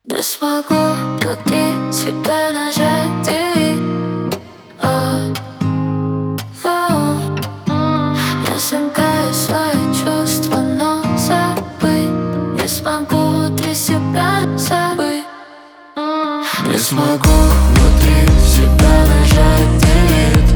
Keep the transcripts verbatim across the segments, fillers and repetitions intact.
Не смогу внутри себя нажать delete. О, о, я замкаю свои чувства, но забыть не смогу внутри себя забыть. Не смогу внутри себя нажать delete.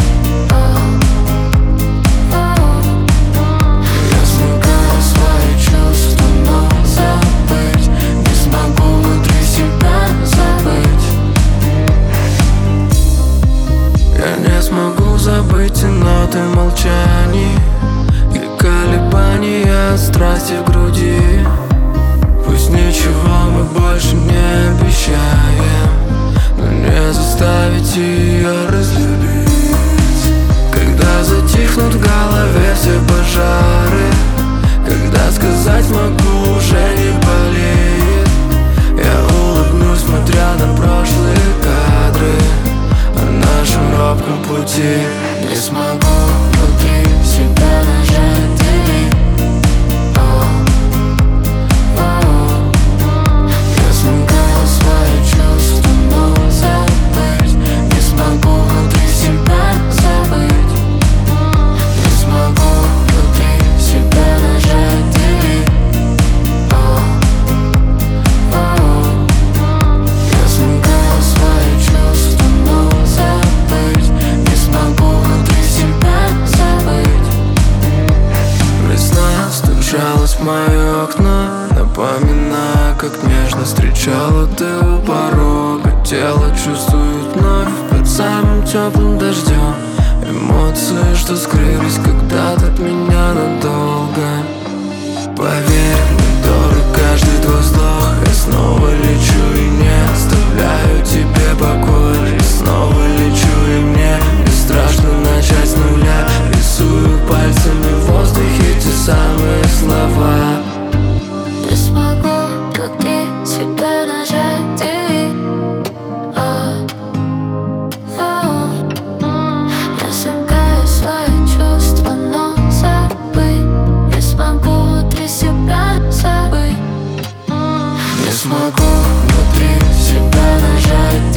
Смогу забыть и ноты молчаний и колебания страсти в груди. Пусть ничего мы больше не обещаем, но не заставить ее разлюбить. Когда затихнут в голове все пожары, когда сказать могу уже не болеет, я улыбнусь, смотря на прошлые кадры о нашем робком пути. Не смогу внутри себя нажать delete. О, о, я смогаю свои чувства, но забыть не смогу внутри себя забыть. Не смогу внутри себя нажать delete. О, о, я смогаю свои чувства, но забыть не смогу внутри себя забыть. Весна стучалась в мои окна, напоминая, как нежно встречала ты у порога. Тело чувствует вновь под самым теплым дождем эмоции, что скрылись когда-то от меня надолго. Поверь, мне дорог каждый твой вздох. Я снова лечу и не оставляю тебе покоя. И снова лечу, и мне не страшно начать с нуля. Рисую пальцами в воздухе те самые слова. Не смогу внутри себя нажать delete. О, о, я замкаю свои чувства, но забыть не смогу внутри себя забыть. Не смогу внутри себя нажать